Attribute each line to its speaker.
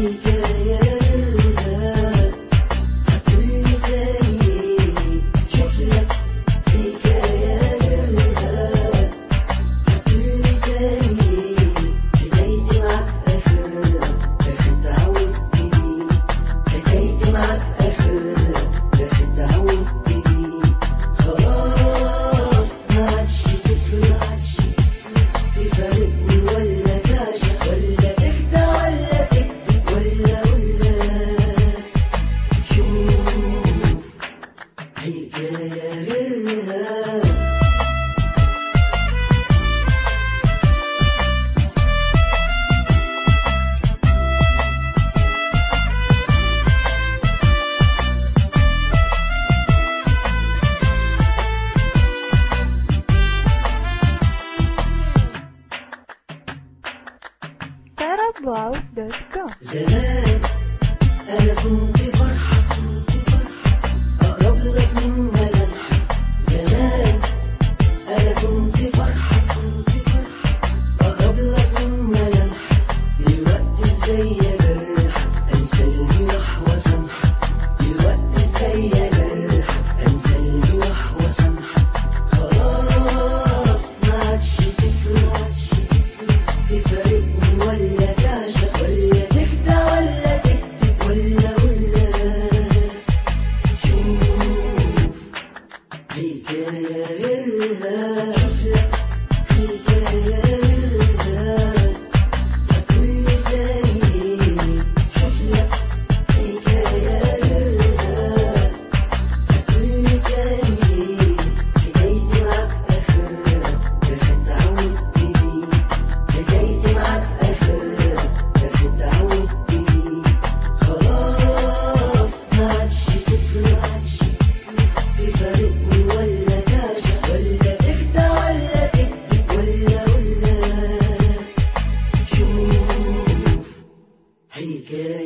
Speaker 1: tarabbau.com.
Speaker 2: زمان أنا كنت فرحة أقرب لك من ملامحك. زمان أنا كنت فرحة أقرب لك من ملامحك. دلوقتي إزاي أجرحك أنسى اللي راح وأسامحك. دلوقتي إزاي أجرحك أنسى اللي راح وأسامحك. خلاص ما عادش تفرق تفارقني ولا تعشق ولا تخدع ولا تكذب ولا شوف حكاية غيرها. شوف لك حكاية غيرها هتقولي تاني. شوف لك حكاية غيرها هتقولي تاني. حكايتي معاك آخرها تاخد عودتني. حكايتي معاك آخرها تاخد عودتني. خلاص ما عادش تفرق تفارقني ولا تعشق ولا تخدع ولا تكذب ولا شوف حكاية